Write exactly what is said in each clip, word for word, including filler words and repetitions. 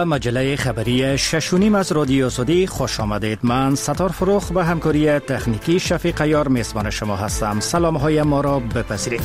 به مجله خبری شش و نیم از رادیو آزادی خوش آمدید. من ستار فروخ به همکاری تکنیکی شفیق عیار میزبان شما هستم. سلام های ما را بپذیرید.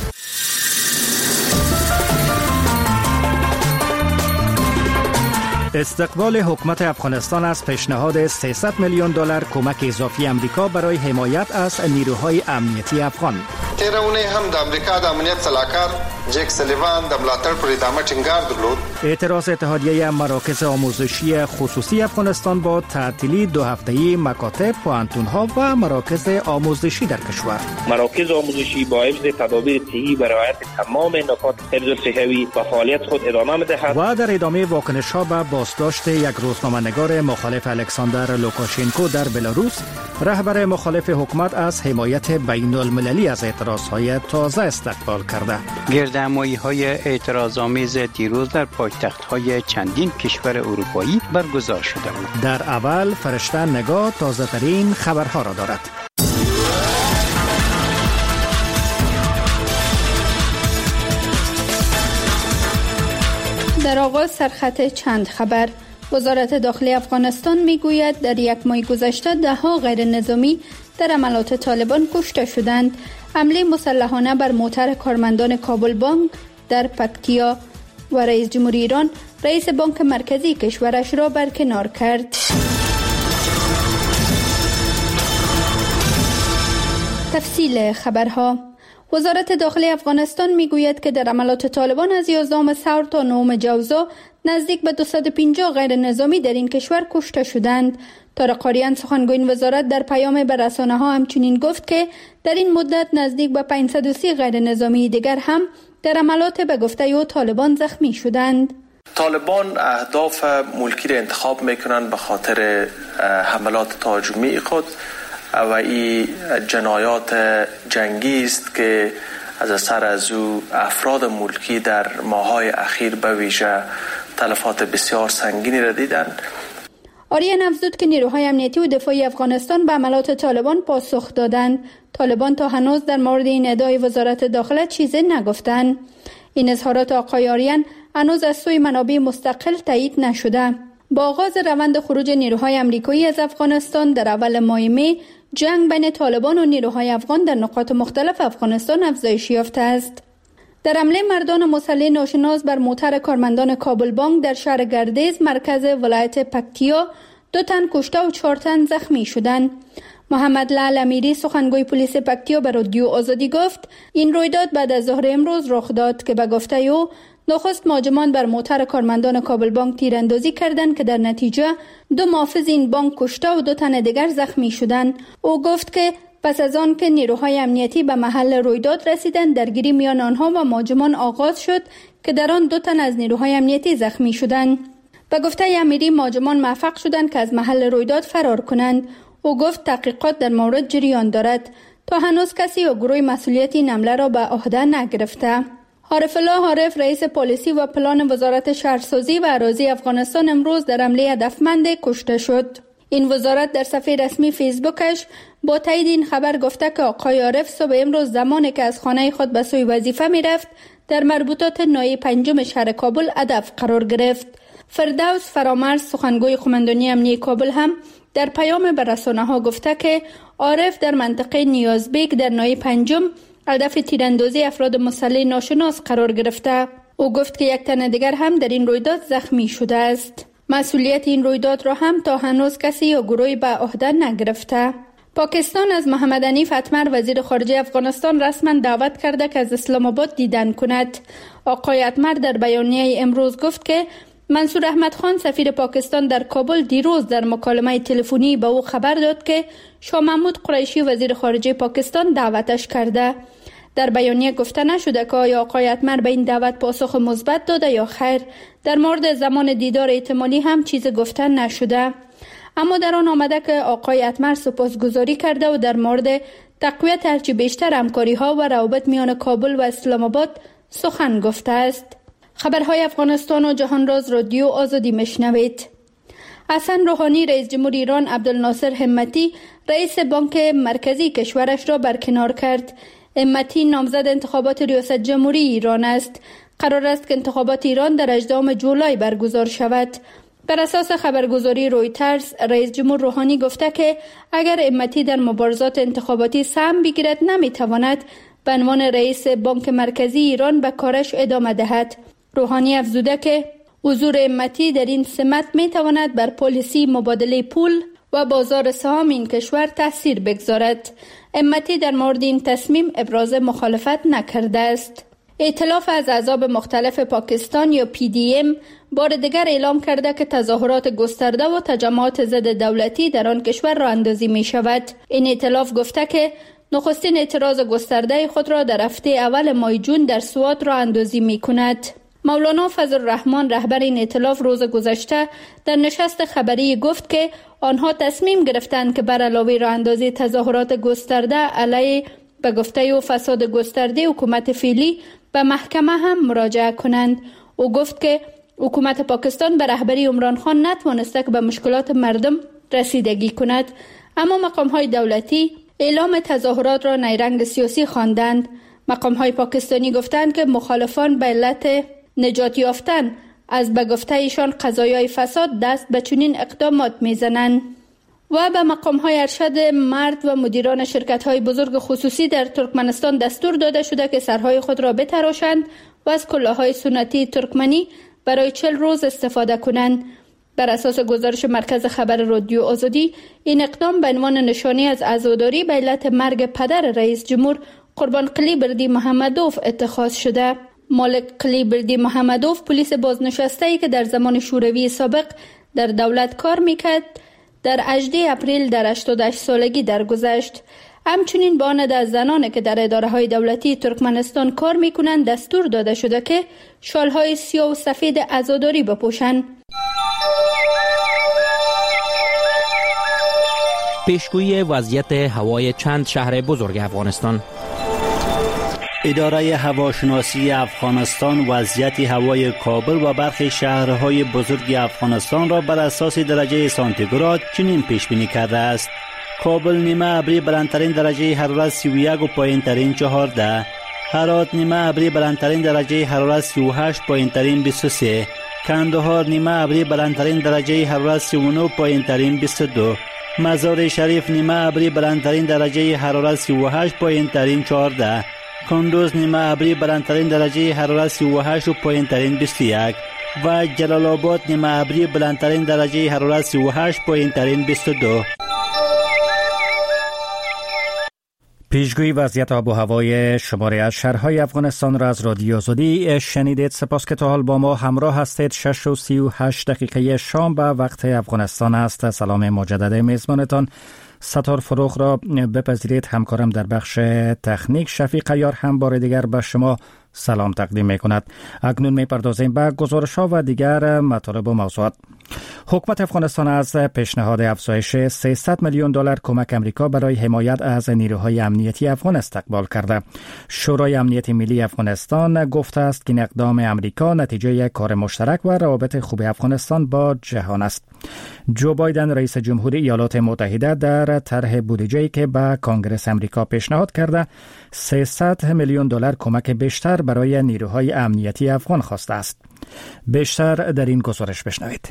استقبال حکومت افغانستان از پیشنهاد سیصد میلیون دلار کمک اضافی امریکا برای حمایت از نیروهای امنیتی افغان. تیرونه هم د امریکا د امنیت صلاحکار جک سلیوان د ملاتړ پر ادامه ټینګار درلود. اعتراض اتحادیه مراکز آموزشی خصوصی افغانستان با تعطیلی دو هفته‌ای مکاتب، پوهنتون‌ها و مراکز آموزشی در کشور. مراکز آموزشی با حفظ تدابیر طبی برای رعایت تمام نکات حفظ صحوی و فعالیت خود ادامه می‌دهد. و در ادامه واکنش‌ها به بازداشت یک روزنامه‌نگار مخالف الکساندر لوکاشنکو در بلاروس، رهبر مخالف حکومت از حمایت بین‌المللی از اعتراض‌های تازه استقبال کرده. گردهمایی‌های اعتراض‌آمیز دیروز در پایتخت‌های چندین کشور اروپایی برگزار شده بود. در اول فرشته نگاه تازه‌ترین خبرها را دارد. در آغاز سرخط چند خبر. وزارت داخلی افغانستان میگوید در یک ماه گذشته ده ها غیر نظامی در عملیات طالبان کشته شدند. حمله مسلحانه بر موتر کارمندان کابل بانک در پکتیا و رئیس جمهوری ایران رئیس بانک مرکزی کشورش را برکنار کرد. تفصیل خبرها. وزارت داخلی افغانستان میگوید که در عملیات طالبان از یازدهم ثور تا نهم جوزا نزدیک به دویست و پنجاه غیر نظامی در این کشور کشته شدند. طارق قاریان سخنگوی این وزارت در پیام به رسانه‌ها همچنین گفت که در این مدت نزدیک به پانصد و سی غیر نظامی دیگر هم در عملیات به گفته او طالبان زخمی شدند. طالبان اهداف ملکی را انتخاب میکنند به خاطر حملات تهاجمی خود و این جنایات جنگی است که از اثر از او افراد ملکی در ماه‌های اخیر به ویژه تلفات بسیار سنگینی را دیدند. آریان افزود که نیروهای امنیتی و دفاعی افغانستان به عملیات طالبان پاسخ دادند. طالبان تا هنوز در مورد این ادعای وزارت داخله چیزی نگفتند. این اظهارات آقای آریان هنوز از سوی منابع مستقل تایید نشده. با آغاز روند خروج نیروهای آمریکایی از افغانستان در اول ماه می، جنگ بین طالبان و نیروهای افغان در نقاط مختلف افغانستان افزایش یافته است. در حمله مردان مسلح ناشناس بر موتر کارمندان کابل بانک در شهر گردیز مرکز ولایت پکتیا دو تن کشته و چهار تن زخمی شدند. محمد لعل امیری سخنگوی پلیس پکتیا به رادیو آزادی گفت این رویداد بعد از ظهر امروز رخ داد که به گفته او نخست مهاجمان بر موتر کارمندان کابل بانک تیراندازی کردند که در نتیجه دو محافظ این بانک کشته و دو تن دیگر زخمی شدند. او گفت که پس از آن که نیروهای امنیتی به محل رویداد رسیدند درگیری میان آنها و مهاجمان آغاز شد که در آن دو تن از نیروهای امنیتی زخمی شدند. به گفته امیری مهاجمان موفق شدند که از محل رویداد فرار کنند. او گفت تحقیقات در مورد جریان دارد. تا هنوز کسی و گروه مسئولیت این حمله را به عهده نگرفته. عارف الله عارف رئیس پالیسی و پلان وزارت شهرسازی و اراضی افغانستان امروز در حمله هدفمند کشته شد. این وزارت در صفحه رسمی فیسبوکش با تایید این خبر گفته که آقای عارف صبح امروز زمانی که از خانه خود به سوی وظیفه می رفت در مربوطات نایه پنجم شهر کابل هدف قرار گرفت. فردوس فرامرز سخنگوی قماندانی امنیتی کابل هم در پیام به رسانه‌ها گفته که عارف در منطقه نیازبیگ در نایه پنجم هدف تیراندازی افراد مسلح ناشناس قرار گرفته. او گفت که یک تن دیگر هم در این رویداد زخمی شده است. مسئولیت این رویداد را هم تا هنوز کسی یا گروهی به عهده نگرفته. پاکستان از محمد حنیف اتمر وزیر خارجه افغانستان رسما دعوت کرده که از اسلام آباد دیدن کند. آقای اتمر در بیانیه امروز گفت که منصور احمد خان سفیر پاکستان در کابل دیروز در مکالمه تلفنی به او خبر داد که شاه محمود قریشی وزیر خارجه پاکستان دعوتش کرده. در بیانیه گفته نشده که آیا آقای اتمر به این دعوت پاسخ مثبت داده یا خیر. در مورد زمان دیدار احتمالی هم چیز گفته نشده. اما در آن آمده که آقای اتمر سپاسگزاری کرده و در مورد تقویت هرچی بیشتر همکاری ها و روابط میان کابل و اسلام آباد سخن گفته است. خبرهای افغانستان و جهان راز رادیو آزادی میشنوید. حسن روحانی رئیس جمهوری ایران عبدالناصر همتی رئیس بانک مرکزی کشورش را برکنار کرد. همتی نامزد انتخابات ریاست جمهوری ایران است. قرار است که انتخابات ایران در هجدهم جولای برگزار شود. بر اساس خبرگزاری رویترز، رئیس جمهور روحانی گفته که اگر امتی در مبارزات انتخاباتی سهم بگیرد نمیتواند به عنوان رئیس بانک مرکزی ایران به کارش ادامه دهد. روحانی افزوده که حضور امتی در این سمت میتواند بر پالیسی مبادله پول و بازار سهام این کشور تاثیر بگذارد. امتی در مورد این تصمیم ابراز مخالفت نکرده است. ائتلاف از احزاب مختلف پاکستان یا پی دی ام بار دیگر اعلام کرده که تظاهرات گسترده و تجمعات ضد دولتی در آن کشور راه اندازی می شود. این ائتلاف گفته که نخستین اعتراض گسترده خود را در هفته اول ماه جون در سوات راه اندازی می کند. مولانا فضل الرحمن رهبر این ائتلاف روز گذشته در نشست خبری گفت که آنها تصمیم گرفتند که بر علاوه راه اندازی تظاهرات گسترده علیه به گفته و فساد گسترده حکومت فعلی به محکمه هم مراجعه کنند. او گفت که حکومت پاکستان به رهبری عمران خان نتوانسته که به مشکلات مردم رسیدگی کند، اما مقام‌های دولتی اعلام تظاهرات را نیرنگ سیاسی خواندند. مقام‌های پاکستانی گفتند که مخالفان به علت نجات یافتن از به گفته ایشان قضایای فساد دست به چنین اقدامات میزنند. و به مقام‌های ارشد مرد و مدیران شرکت‌های بزرگ خصوصی در ترکمنستان دستور داده شده که سرهای خود را بتراشند و از کلاه‌های سنتی ترکمنی برای چهل روز استفاده کنند. بر اساس گزارش مرکز خبر رادیو آزادی، این اقدام به عنوان نشانی از عزاداری به علت مرگ پدر رئیس جمهور قربان قلی بردی محمدوف اتخاذ شده. مالک قلی بردی محمدوف پلیس بازنشسته‌ای که در زمان شوروی سابق در دولت کار میکرد در هجدهم اپریل در هشتاد و هشت سالگی درگذشت. همچنین به آن از زنانی که در اداره‌های دولتی ترکمنستان کار میکنند دستور داده شده که شالهای سیاه و سفید عزاداری بپوشند. پیشگویی وضعیت هوای چند شهر بزرگ افغانستان. اداره هواشناسی افغانستان وضعیت هوای کابل و برخی شهرهای بزرگ افغانستان را بر اساس درجه سانتیگراد چنین پیش بینی کرده است: کابل نیمه ابری بلندترین درجه حرارت سی و یک و پایین ترین چهارده، هرات نیمه ابری بلندترین درجه حرارت سی و هشت پایین ترین بیست و سه، کندهار نیمه ابری بلندترین درجه حرارت سی و نه پایین ترین بیست و دو، مزار شریف نیمه ابری بلندترین درجه حرارت سی و هشت پایین ترین چهارده، کندوز نیمه ابری بلندترین درجه حرارت سی و هشت و پایین ترین بیست و یک و جلال آباد نیمه ابری بلندترین درجه حرارت سی و هشت پایین ترین بیست و دو. پیشگویی وضعیت آب و هوای شماری از شهرهای افغانستان را از رادیو آزادی شنیدید. سپاس که تا حال با ما همراه هستید. شش و سی و هشت دقیقه شام به وقت افغانستان است. سلام مجدد میزبانتان ستار فروخ را بپذیرید. همکارم در بخش تکنیک شفیق عیار هم بار دیگر به شما سلام تقدیم می کند. اکنون می پردازیم به گزارش ها و دیگر مطالب و موضوعات. حکومت افغانستان از پیشنهاد افزایش سیصد میلیون دلار کمک امریکا برای حمایت از نیروهای امنیتی افغان استقبال کرده. شورای امنیت ملی افغانستان گفته است که این اقدام امریکا نتیجه کار مشترک و روابط خوب افغانستان با جهان است. جو بایدن رئیس جمهوری ایالات متحده در طرح بودجه‌ای که به کنگره امریکا پیشنهاد کرده سیصد میلیون دلار کمک بیشتر برای نیروهای امنیتی افغان خواسته است. بیشتر در این گزارش بشنوید.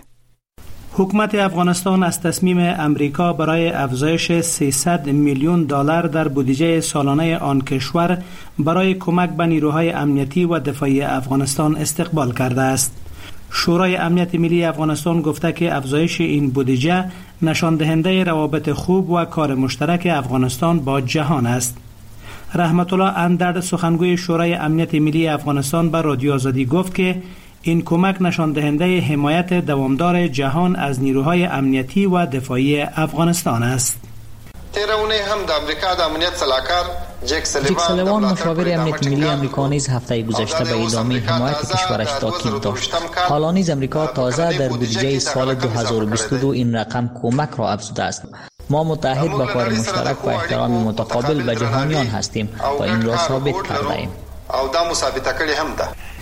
حکومت افغانستان از تصمیم امریکا برای افزایش سیصد میلیون دلار در بودجه سالانه آن کشور برای کمک به نیروهای امنیتی و دفاعی افغانستان استقبال کرده است. شورای امنیت ملی افغانستان گفته که افزایش این بودجه نشان دهنده روابط خوب و کار مشترک افغانستان با جهان است. رحمت الله اندرد سخنگوی شورای امنیت ملی افغانستان به رادیو آزادی گفت که این کمک نشان دهنده حمایت دوامدار جهان از نیروهای امنیتی و دفاعی افغانستان است. تیرونه هم د امریکا د امنیت صلاحکار جک سلیوان مشاور امنیت ملی امریکا نیز هفته گذشته به ادامه حمایت کشورش تاکید داشت. حالا نیز امریکا تازه در بودجه سال دو هزار و بیست و دو این رقم کمک را افزوده است. ما متحد به کار مشترک و احترام متقابل به جهانیان هستیم و این را ثابت کرده ایم. او دا مثابته کړي هم ده.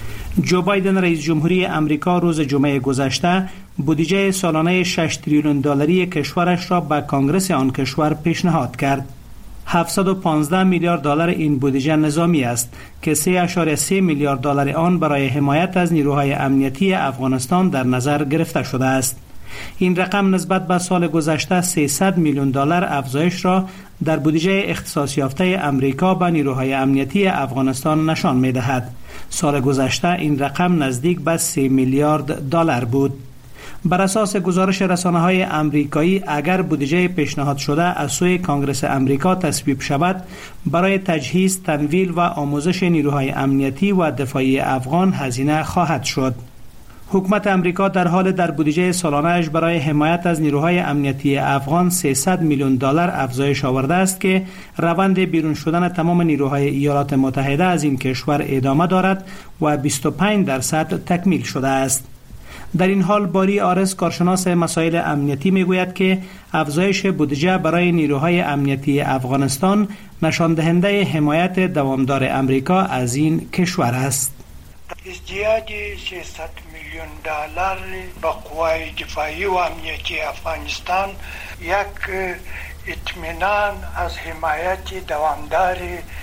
جو بایدن رئیس جمهوری امریکا روز جمعه گذشته بودجه سالانه شش تریلیون دلاری کشورش را به کنگره آن کشور پیشنهاد کرد. هفتصد و پانزده میلیارد دلار این بودجه نظامی است که سه ممیز سه میلیارد دلار آن برای حمایت از نیروهای امنیتی افغانستان در نظر گرفته شده است. این رقم نسبت به سال گذشته سیصد میلیون دلار افزایش را در بودجه اختصاص یافته امریکا به نیروهای امنیتی افغانستان نشان می‌دهد. سال گذشته این رقم نزدیک به سه میلیارد دلار بود. بر اساس گزارش رسانه‌های امریکایی، اگر بودجه پیشنهاد شده از سوی کنگره امریکا تصویب شود، برای تجهیز، تمویل و آموزش نیروهای امنیتی و دفاعی افغان هزینه خواهد شد. حکومت امریکا در حال در بودجه سالانه‌اش برای حمایت از نیروهای امنیتی افغان سیصد میلیون دلار افزایش آورده است که روند بیرون شدن تمام نیروهای ایالات متحده از این کشور ادامه دارد و بیست و پنج درصد تکمیل شده است. در این حال باری آرس، کارشناس مسائل امنیتی، میگوید که افزایش بودجه برای نیروهای امنیتی افغانستان نشان دهنده حمایت دوامدار امریکا از این کشور است. ازدیاد سیصد میلیون دلار به قوای دفاعی و امنیتی افغانستان یک اطمینان از حمایت دوامدار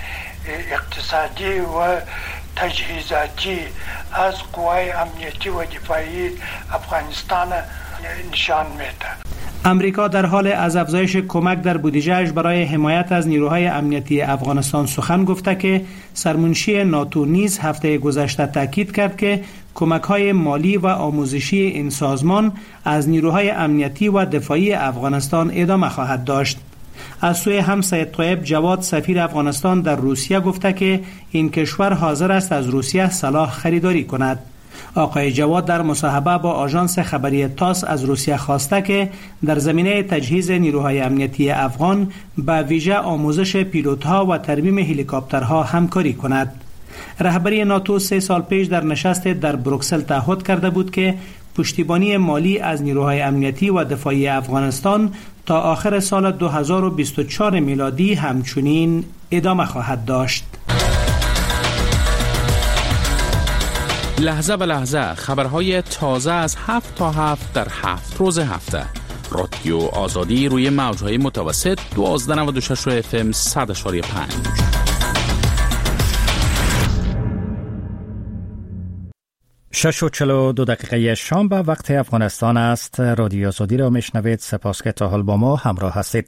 اقتصادی و تجهیزاتی از قوای امنیتی و دفاعی افغانستان نشان میده. امریکا در حال از افزایش کمک در بودجه‌اش برای حمایت از نیروهای امنیتی افغانستان سخن گفته که سرمنشی ناتو نیز هفته گذشته تاکید کرد که کمک‌های مالی و آموزشی این سازمان از نیروهای امنیتی و دفاعی افغانستان ادامه خواهد داشت. از سوی هم سید طیب جواد، سفیر افغانستان در روسیه، گفته که این کشور حاضر است از روسیه سلاح خریداری کند. آقای جواد در مصاحبه با آژانس خبری تاس از روسیه خواسته که در زمینه تجهیز نیروهای امنیتی افغان به ویژه آموزش پیلوت‌ها و ترمیم هلیکوپترها همکاری کند. رهبری ناتو سه سال پیش در نشست در بروکسل تعهد کرده بود که پشتیبانی مالی از نیروهای امنیتی و دفاعی افغانستان تا آخر سال دو هزار و بیست و چهار میلادی همچنین ادامه خواهد داشت. لحظه به لحظه خبرهای تازه از هفت تا هفت در هفت روز هفته. رادیو آزادی روی موجهای متوسط دوازده نود و شش اف ام صد اشاری پنج. شش و چل و دو دقیقه شام به وقت افغانستان است. رادیو آزادی را میشنوید. سپاس که تا حال با ما همراه هستید.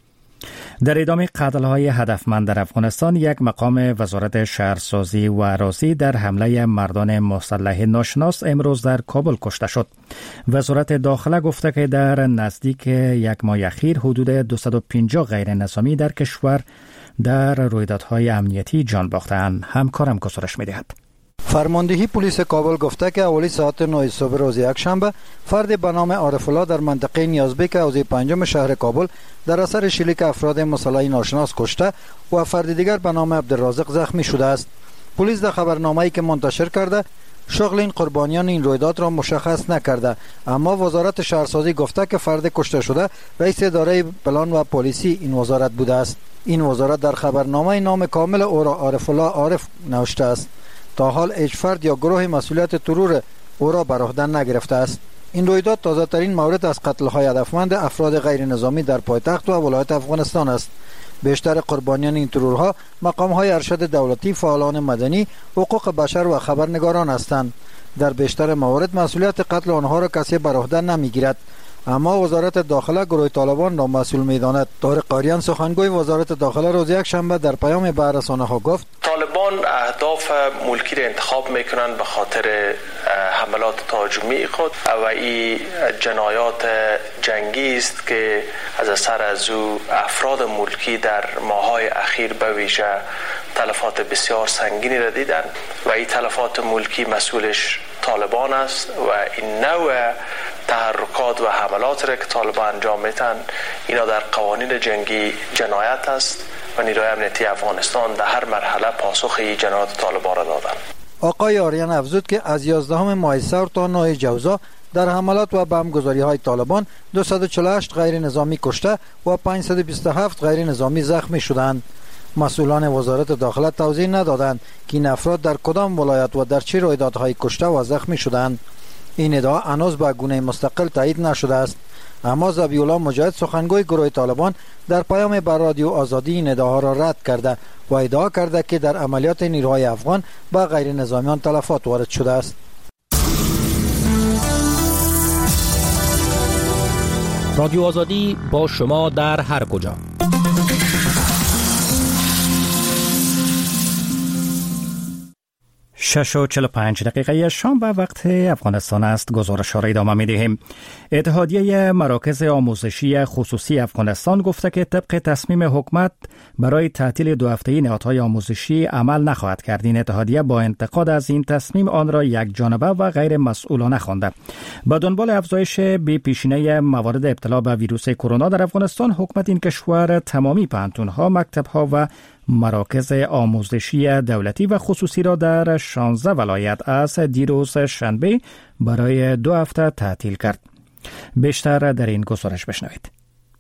در ادامه قتل‌های هدفمند در افغانستان، یک مقام وزارت شهرسازی و اراضی در حمله مردان مسلح ناشناس امروز در کابل کشته شد. وزارت داخله گفته که در نزدیک یک ماه اخیر حدود دویست و پنجاه غیر نظامی در کشور در رویدادهای امنیتی جان باختند. همکارم گزارش می‌دهد. فرماندهی پلیس کابل گفته که اولی ساعت نه صبح روز یکشنبه فرد به نام عارف الله در منطقه نیازبیک حوزه پنجم شهر کابل در اثر شلیک افراد مسلح ناشناس کشته و فرد دیگر به نام عبدالرازق زخمی شده است. پلیس در خبرنامه‌ای که منتشر کرده شغل این قربانیان این رویداد را مشخص نکرده، اما وزارت شهرسازی گفته که فرد کشته شده رئیس اداره پلان و پلیسی این وزارت بوده است. این وزارت در خبرنامه نام کامل او را عارف الله عارف نوشته است. تا حال هیچ فرد یا گروه مسئولیت ترور او را بر عهده نگرفته است. این رویداد تازه ترین مورد از قتل‌های هدفمند افراد غیر نظامی در پایتخت و ولایت افغانستان است. بیشتر قربانیان این ترورها مقام‌های ارشد دولتی، فعالان مدنی، حقوق بشر و خبرنگاران هستند. در بیشتر موارد مسئولیت قتل آنها را کسی بر عهده نمی‌گیرد، اما وزارت داخله گروه طالبان را مسئول می‌داند. طارق قاریان، سخنگوی وزارت داخله، روز یک شنبه در پیام به رسانه‌ها گفت طالبان اهداف ملکی را انتخاب میکنند به خاطر حملات تهاجمی خود و این جنایات جنگی است که از اثر از او افراد ملکی در ماه‌های اخیر به ویژه تلفات بسیار سنگینی را دیدند و این تلفات ملکی مسئولش طالبان است و این نوع تحرکات و حملات را که طالبان انجام میتن اینا در قوانین جنگی جنایت است و نیروی امنیتی افغانستان در هر مرحله پاسخ این جنایات طالبان را دادند. آقای آریان افزود که از یازدهم ماه سور تا نه جوزا در حملات و بمبگذاری های طالبان دویست و چهل و هشت غیر نظامی کشته و پانصد و بیست و هفت غیر نظامی زخمی شدند. مسئولان وزارت داخله توضیح ندادند که این افراد در کدام ولایت و در چه رویدادهای کشته و زخمی شدند. این ادعا هنوز به گونه مستقل تایید نشده است، اما ذبیح الله مجاهد، سخنگوی گروه طالبان، در پیام بر رادیو آزادی این ادعاها را رد کرده و ادعا کرده که در عملیات نیروهای افغان به غیر نظامیان تلفات وارد شده است. رادیو آزادی با شما در هر کجا. شش و چهل و پنج دقیقه شام و وقت افغانستان است. گزارش را ادامه می دهیم. اتحادیه مراکز آموزشی خصوصی افغانستان گفته که طبق تصمیم حکومت برای تعطیل دو هفته‌ای نهادهای آموزشی عمل نخواهد کرد. این اتحادیه با انتقاد از این تصمیم آن را یک جانبه و غیر مسئولانه خوانده. با دنبال افزایش بی پیشینه موارد ابتلا به ویروس کرونا در افغانستان، حکومت این کشور تمامی پانتون‌ها، مکتب‌ها و مراکز آموزشی دولتی و خصوصی را در شانزده ولایت از دیروز شنبه برای دو هفته تعطیل کرد. بیشتر در این گزارش بشنوید.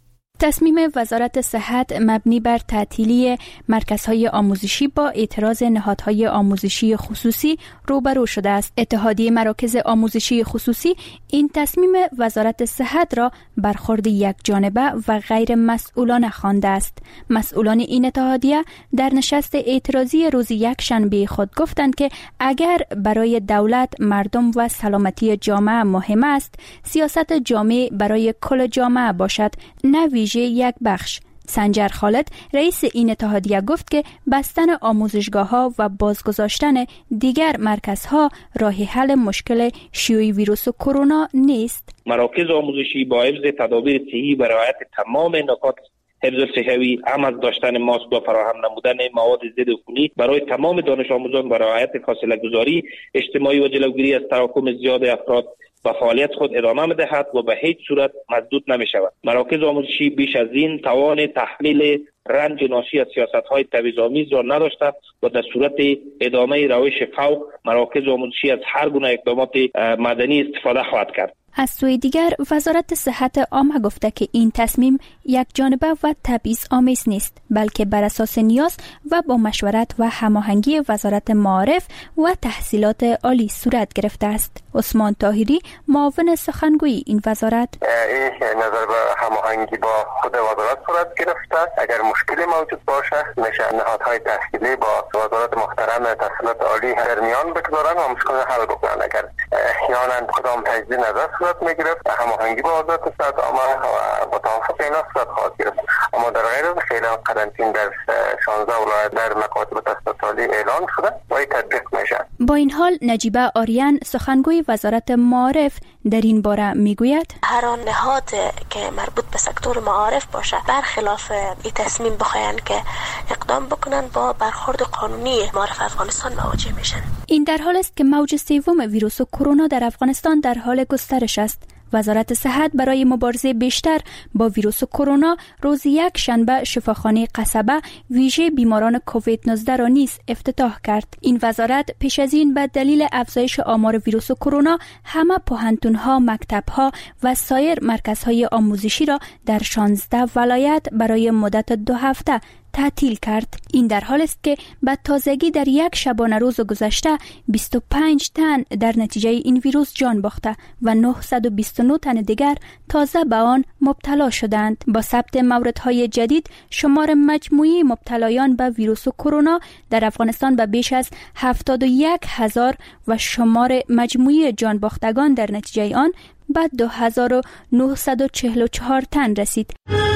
تصمیم وزارت صحت مبنی بر تعطیلی مرکزهای آموزشی با اعتراض نهادهای آموزشی خصوصی روبرو شده است. اتحادیه مراکز آموزشی خصوصی این تصمیم وزارت صحت را برخورد یک جانبه و غیر مسئولانه خوانده است. مسئولان این اتحادیه در نشست اعتراضی روز یک شنبه خود گفتند که اگر برای دولت، مردم و سلامتی جامعه مهم است، سیاست جامع برای کل جامعه باشد، نه یک بخش. سنجر خالد رئیس این اتحادیه گفت که بستن آموزشگاه‌ها و بازگذاشتن دیگر مرکزها راه حل مشکل شیوع ویروس کرونا نیست. مراکز آموزشی با حفظ تدابیر صحی و رعایت تمام نکات حفظ صحوی، هم از داشتن ماسک و فراهم نمودن مواد ضد عفونی برای تمام دانش آموزان و رعایت فاصله گذاری اجتماعی و جلوگیری از تراکم زیاد افراد و فعالیت خود ادامه می‌دهد و به هیچ صورت مسدود نمی‌شود. مراکز آموزشی بیش از این توان تحمل رنج ناشی از سیاست‌های تبعیض‌آمیز را نداشته و در صورت ادامه روش فوق مراکز آموزشی از هر گونه اقدامات مدنی استفاده خواهد کرد. از سوی دیگر وزارت صحت عامه گفته که این تصمیم یک جانبه و تبعیض آمیز نیست، بلکه بر اساس نیاز و با مشورت و هماهنگی وزارت معارف و تحصیلات عالی صورت گرفته است. عثمان طاهری معاون سخنگوی این وزارت: این نظر به هماهنگی با خود وزارت صورت گرفته. اگر مشکلی موجود باشه میشه نهادهای تحصیلی با وزارت محترم تحصیلات عالی در میان بگذارن و مشکل حل بکنن. اگر احیانا کدام تجدید نظر صورت میگرفت، هماهنگی با وزارت صحت عامه و با توافق اینا صورت خواهد گرفت. اما در غیر از فعلا قرنطینه در شانزده ولایت در مکاتب تحصیلات عالی اعلان شده و این تطبیق میشه. با این حال نجیبه آریان سخنگوی وزارت معارف در این باره میگوید: هر آن نهاد که مربوط به سکتور معارف باشه برخلاف این تصمیم بخواین که اقدام بکنن با برخورد قانونی معارف افغانستان مواجه میشن. این در حال است که موج سوم ویروس کرونا در افغانستان در حال گسترش است. وزارت صحت برای مبارزه بیشتر با ویروس کرونا روز یک شنبه شفاخانه قصبه ویژه بیماران کووید نوزده را نیز افتتاح کرد. این وزارت پیش از این به دلیل افزایش آمار ویروس کرونا همه پوهنتون‌ها، مکتب‌ها و سایر مرکزهای آموزشی را در شانزده ولایت برای مدت دو هفته تعطیل کرد. این در حال است که به تازگی در یک شبانه روز گذشته بیست و پنج تن در نتیجه این ویروس جان باخته و نهصد و بیست و نه تن دیگر تازه به آن مبتلا شدند. با ثبت موردهای جدید، شمار مجموعی مبتلایان به ویروس کرونا در افغانستان به بیش از هفتاد و یک هزار و شمار مجموعی جان باختگان در نتیجه آن به دو هزار و نهصد و چهل و چهار تن رسید.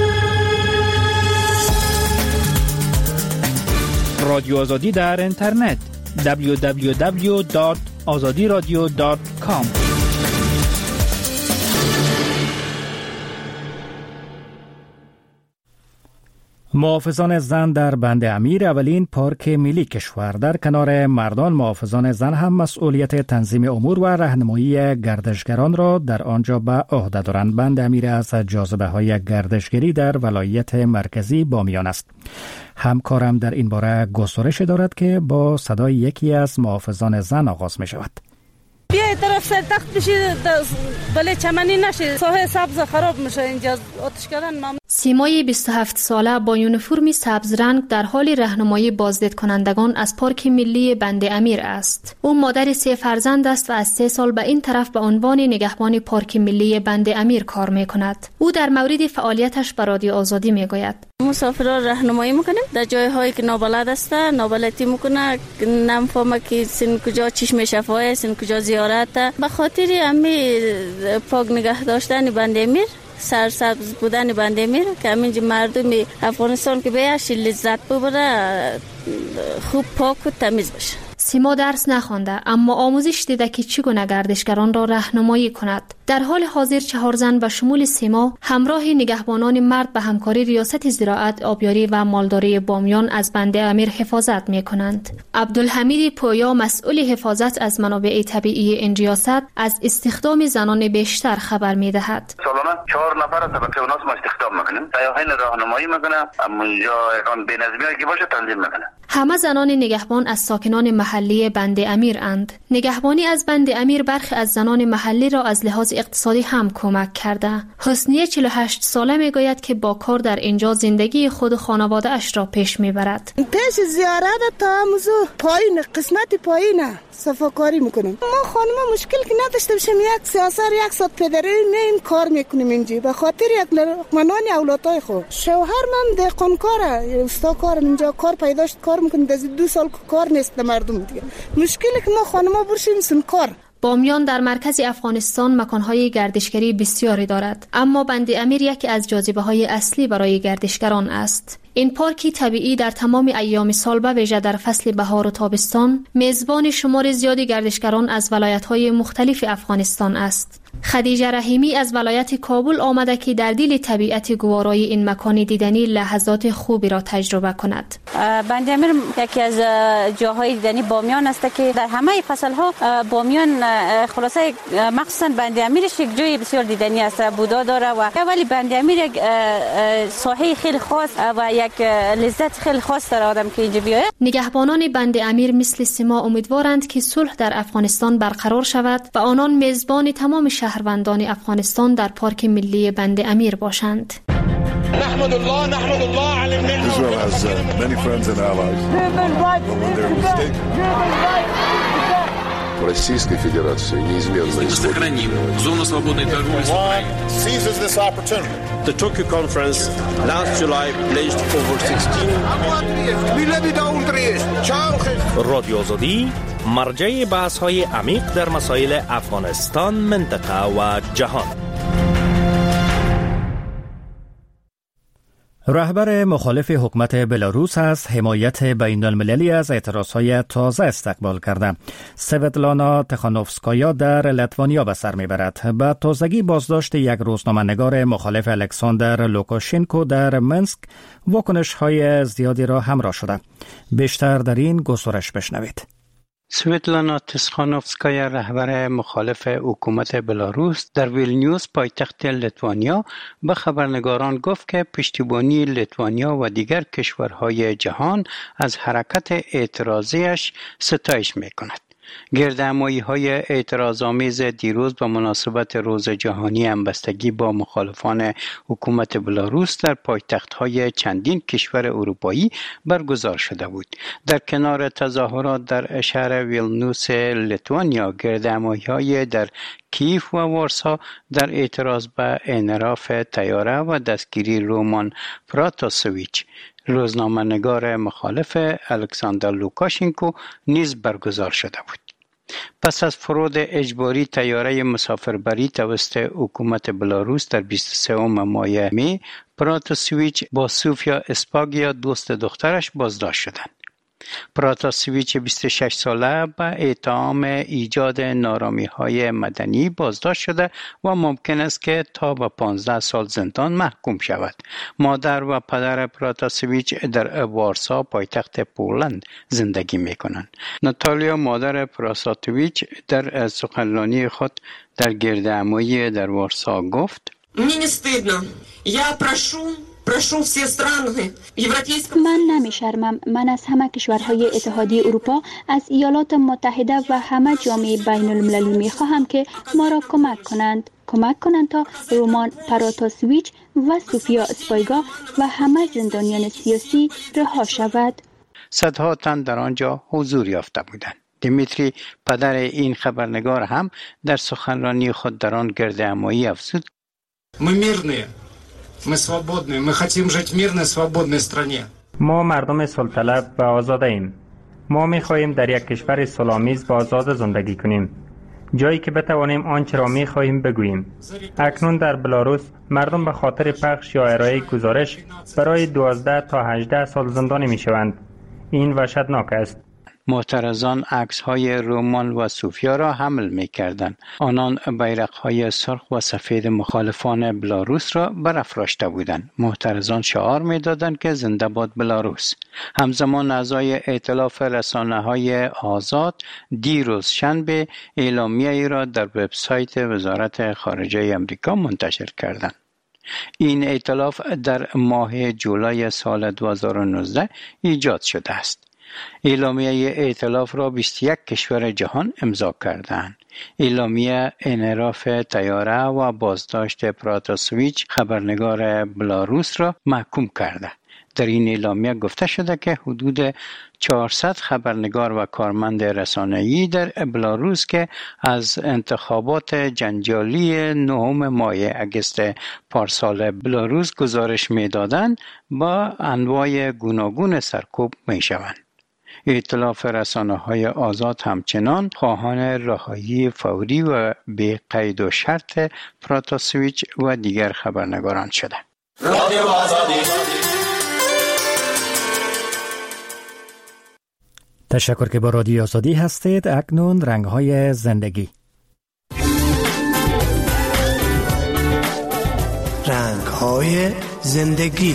رادیو آزادی در اینترنت دبلیو دبلیو دبلیو دات آزادی رادیو دات کام. محافظان زن در بند امیر، اولین پارک ملی کشور، در کنار مردان محافظان زن هم مسئولیت تنظیم امور و راهنمایی گردشگران را در آنجا به عهده دارند. بند امیر از جاذبه های گردشگری در ولایت مرکزی بامیان است. همکارم در این باره گزارش دارد که با صدای یکی از محافظان زن آغاز می شود. بیا طرف سر تخت بشید بله چمنی نشه، ساحه سبز خراب میشه، اینجا آتش کردن ممنوع. سیمای بیست و هفت ساله با یونیفرم سبز رنگ در حال راهنمایی بازدید کنندگان از پارک ملی بند امیر است. او مادر سه فرزند است و از سه سال به این طرف به عنوان نگهبان پارک ملی بند امیر کار میکند. او در مورد فعالیتش به رادیو آزادی میگوید: مسافران راهنمایی میکنیم در جایهایی که نابلد است، نابلدی میکنه، نمیفهمه که سن کجا چشم شفای، سن کجا زیارت. به خاطر امی پاک نگه داشتن بند امیر سرسبز بودن بند امیر که همینجا مردم افغانستان که بیاش لذت ببره، خوب پاک و تمیز باشه. سیما درس نخوانده اما آموزش دیده که چگونه گردشگران را راهنمایی کند. در حال حاضر چهار زن به شمول سیما همراه نگهبانان مرد به همکاری ریاست زراعت، آبیاری و مالداری بامیان از بند امیر حفاظت می کنند. عبدالحمید پویا مسئول حفاظت از منابع طبیعی این ریاست از استخدام زنان بیشتر خبر می دهد. سالانه چهار نفر از طبقه اوناس ما استخدام میکنیم. سیاحین راهنمایی میکنه، اما اونجا اون بی‌نظمی که باشه تنظیم میکنه. همه زنان نگهبان از ساکنان محلی بند امیر اند. نگهبانی از بند امیر برخی از زنان محلی را از لحاظ اقتصادی هم کمک کرده. حسنیه چهل و هشت ساله میگوید که با کار در اینجا زندگی خود و خانواده اش را پیش میبرد. پیش زیارت تا موضوع پایین قسمت پایین صفاکاری میکنیم. ما خانم مشکل که نداشته باشیم، یک سیاسر یک ساعت پدری میم کار میکنیم اینجا به خاطر یک لقمنان اولادای خود. شوهر من دهقانکاره، استاکار اینجا کار پیداشت کار میکنیم. از دو سال کار نیست مردم دیگه. مشکلی که ما خانم برشیم سن کار. بامیان در مرکز افغانستان مکانهای گردشگری بسیاری دارد، اما بند امیر یکی از جاذبه‌های اصلی برای گردشگران است. این پارکی طبیعی در تمام ایام سال به ویژه در فصل بهار و تابستان میزبان شمار زیادی گردشگران از ولایت‌های مختلف افغانستان است. خدیجه رحیمی از ولایت کابل آمده که در دل طبیعت گوارای این مکان دیدنی لحظات خوبی را تجربه کند. بند امیر یکی از جاهای دیدنی بامیان است که در همه فصل‌ها بامیان خلاصه مخصوصا بند امیرش یک جای بسیار دیدنی است. بودا داره و ولی بند امیر یک ساحه خیلی خاص و یک لذت خیلی خاص داره آدم که اینجا بیاید. نگهبانان بند امیر مثل سیما امیدوارند که صلح در افغانستان برقرار شود و آنان میزبان تمام شهروندان افغانستان در پارک ملی بند امیر باشند. نحمد الله نحمد الله على النعمة. Israel has uh, many friends and allies. But when they're mistaken. Российской Федерации неизменно сохраним зону свободной торговли с Украиной. Seizes this opportunity. The Tokyo conference last July pledged over sixteen. رادیو آزادی مرجع بحث‌های عمیق در مسائل افغانستان، منطقه و جهان. رهبر مخالف حکومت بلاروس از حمایت بین المللی از اعتراضهای تازه استقبال کرده. سویتلانا تخانوفسکایا در لتوانیا به سر میبرد. به تازگی بازداشت یک روزنامه‌نگار مخالف الکساندر لوکاشنکو در منسک واکنش‌های زیادی را همراه شده. بیشتر در این گزارش بشنوید. سویتلانا تسخانوفسکایا رهبر مخالف حکومت بلاروس در ویلنیوس پایتخت لتوانیا به خبرنگاران گفت که پشتیبانی لتوانیا و دیگر کشورهای جهان از حرکت اعتراضیش ستایش می‌کند. گردهمایی‌های اعتراض‌آمیز دیروز به مناسبت روز جهانی همبستگی با مخالفان حکومت بلاروس در پایتخت‌های چندین کشور اروپایی برگزار شده بود. در کنار تظاهرات در شهر ویلنیوس لیتوانیا، گردهمایی‌های در کیف و وارسا در اعتراض به انحراف طیاره و دستگیری رومان پراتاسویچ، روزنامه‌نگار مخالف الکساندر لوکاشنکو، نیز برگزار شده بود. پس از فرود اجباری طیاره مسافربری توسط حکومت بلاروس در بیست و سوم ماه می، پراتاسویچ با سوفیا اسپاگیا دوست دخترش بازداشت شدند. پراتاسویچ بیست و شش ساله به اتهام ایجاد نارامی‌های مدنی بازداشت شده و ممکن است که تا به پانزده سال زندان محکوم شود. مادر و پدر پراتاسویچ در وارسا پایتخت پولند زندگی می‌کنند. ناتالیا مادر پراتاسویچ در سخنرانی خود در گردهمایی در وارسا گفت: Мне не стыдно. Я прошу من نمی‌شرمم. من از همه کشورهای اتحادیه اروپا، از ایالات متحده و همه جامعه بین المللی می‌خواهم که ما را کمک کنند. کمک کنند تا رومان پراتاسویچ و سوفیا اسپایگا و همه زندانیان سیاسی رها شود. صدها تن در آنجا حضور یافته بودند. دیمیتری پدر این خبرنگار هم در سخنرانی خود در آن گردهمایی افزود: Мы мирные. Мы свободные. Мы хотим жить в мирной, свободной стране. ما مردم صلح و آزاده ایم. ما می خواهیم در یک کشور صلح‌آمیز و آزاد زندگی کنیم. جایی که بتوانیم آنچه را می‌خواهیم بگوییم. اکنون در بلاروس مردم به خاطر پخش یا ارائه گزارش برای دوازده تا هجده سال زندانی می‌شوند. این وحشتناک است. معترضان عکس‌های رومان و سوفیا را حمل می‌کردند. آنان بیرق‌های سرخ و سفید مخالفان بلاروس را برافراشته بودند. معترضان شعار می‌دادند که زنده باد بلاروس. همزمان اعضای ائتلاف رسانه‌های آزاد دیروز شنبه اعلامیه‌ای را در وبسایت وزارت خارجه آمریکا منتشر کردند. این ائتلاف در ماه جولای سال دو هزار و نوزده ایجاد شده است. اعلامیه ائتلاف را بیست و یک کشور جهان امضا کردند. اعلامیه انحراف طیاره و بازداشت پراتاسویچ خبرنگار بلاروس را محکوم کرده. در این اعلامیه گفته شده که حدود چهارصد خبرنگار و کارمند رسانه‌ای در بلاروس که از انتخابات جنجالی نهم ماه اگست پارسال بلاروس گزارش می‌دادند با انواع گوناگون سرکوب می‌شوند. ائتلاف رسانه‌های آزاد همچنان خواهان رهایی فوری و بی قید و شرط پراتاسویچ و دیگر خبرنگاران شده. رادیو آزادی. تشکر که با رادیو آزادی هستید. اکنون رنگ‌های زندگی. رنگ‌های زندگی.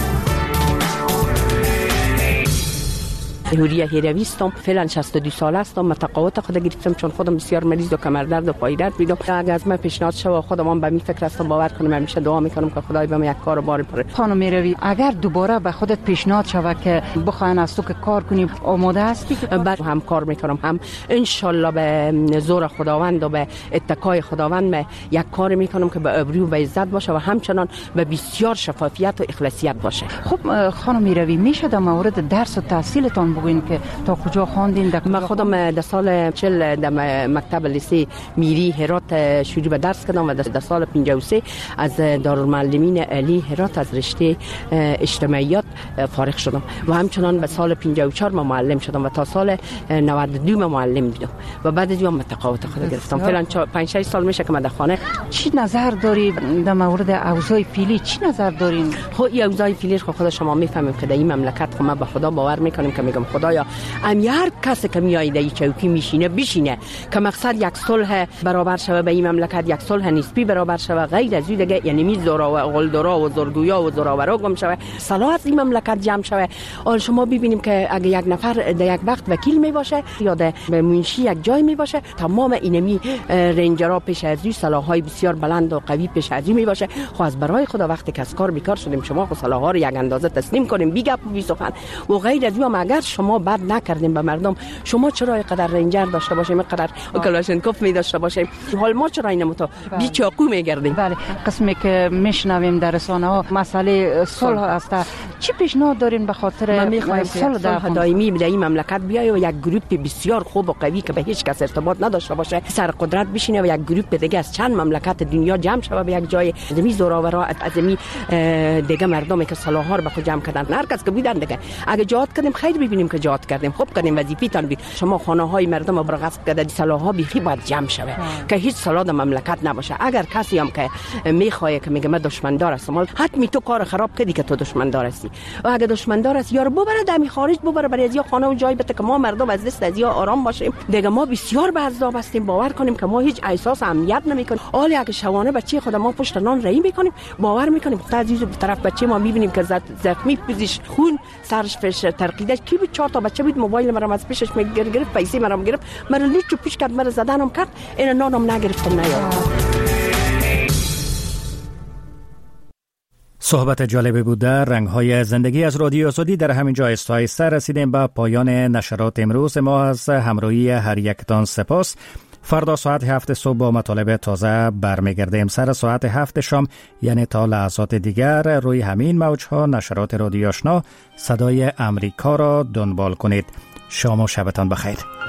هوریا هیروی هستم، فعلا شصت و دو ساله هستم. متقاعد خود گرفتم چون خودم بسیار مریض و کمر درد و پای درد میدم. اگه از من پیشنهاد شود خودم به این فکر هستم باور کنم، همیشه دعا میکنم که خدای به من یک کار بار بره. خانم هیروی، اگر دوباره به خودت پیشنهاد شود که بخواین از تو که کار کنی، آماده هستی؟ بعد هم کار میکنم، هم ان شاء الله به زور خداوند و به اتکای خداوند یک کار میکنم که به ابرو و به عزت باشه و همچنان به بسیار شفافیت و اخلاصیت باشه. خب خانم هیروی، میشه در مورد درس و تحصیلتان بگوین که تا کجا خواندین؟ من خودم در سال چهل در مکتب لیسه میری هرات شروع به درس کردم و در سال پنجاه و سه از دارالمعلمین علی هرات از رشته اجتماعیات فارغ شدم و همچنان به سال پنجاه و چهار من معلم شدم و تا سال نود و دو من معلم بودم و بعد از اون متقاعد خود گرفتم. فعلا پنج شش سال میشه که من در خانه. چی نظر داری در مورد اوضاع فعلی؟ چی نظر دارین؟ خب این اوضاع فعلی خود خود شما میفهمید که در این مملکت ما به خدا باور میکنیم که میگم خدایا ام هر کسی که میایده این چوکی میشینه بشینه که مقصد یک صلح برابر شوه به این مملکت، یک صلح نسبی برابر شوه، غیر از این دیگه یعنی می زورا و غلدرا و زورگویا و زوراورا گم شوه، صلاح از این مملکت جمع شوه. حال شما ببینیم که اگه یک نفر در یک وقت وکیل می باشه یا در منشی یک جای می باشه، تمام اینمی رنجرها پیش از این صلاح‌های بسیار بلند و قوی پیش از این می باشه. خو از برای خدا وقتی که از کار بیکار شدیم شما خو صلاح‌ها رو یک اندازه تسلیم کنیم، بی گپ و بی سخن و غیر از این. اگر شما بد نکردیم به مردم، شما چرا اینقدر رنجر داشته باشیم، اینقدر کلاشنکوف می داشته باشیم، حال ما چرا اینو تو بی چاقو میگردیم؟ بله، قسمی که میشنویم در رسانه‌ها مسئله صلح است. چی پیشنهاد دارین به خاطر صلح دائمی در این مملکت بیای و یک گروه بسیار خوب و قوی که به هیچ کس ارتباط نداشته باشه سر قدرت بشینه و یک گروه دیگه از چند مملکت دنیا جمع شوه به یک جای، زمین زوراورا از زمین دیگه مردمی که صلاح‌ها رو به خود جمع کردن، هر کس که بودن دیگه اگه جهاد کردیم خیر ببینیم که جهاد کردیم، خوب کردیم، وظیفه‌تان بود. شما خانه‌های مردم رو برغصب کردید، صلاح‌ها بیخی باید جمع شوه که هیچ صلاح در مملکت نباشه. اگر کسی هم که میخواد که میگه من دشمندار هستم، حتمی تو کار خراب کردی که تو دشمندار هستی و اگه دشمندار هستی یارو ببره دمی خارج ببره برای از یا خانه و جای بده که ما مردم از دست از یا آرام باشیم دیگه. ما بسیار به عذاب هستیم، باور کنیم که ما هیچ احساس امنیت نمیکنیم. حالا اگه شوانه بچه خود ما پشت نان رهی میکنیم، باور میکنیم خود عزیز به طرف بچه ما میبینیم که زخمی پوزش خون سرش فش ترقیده کی بود، چهار تا بچه بود، موبایل مرا از پیشش میگرفت، پیسه مرا گرفت، مرا لوچ پیش کرد، مرا زدنم کرد، این نانم نگرفتم نیار. صحبت جالبی بود در رنگ‌های زندگی از رادیو آزادی. در همین جا آهسته رسیدیم به پایان نشرات امروز ما. از همراهی هر یکتان سپاس. فردا ساعت هفت صبح با مطالب تازه برمیگردیم. سر ساعت هفت شام یعنی تا لحظات دیگر روی همین موج‌ها نشرات رادیو آشنا صدای امریکا را دنبال کنید. شام و شبتان بخیر.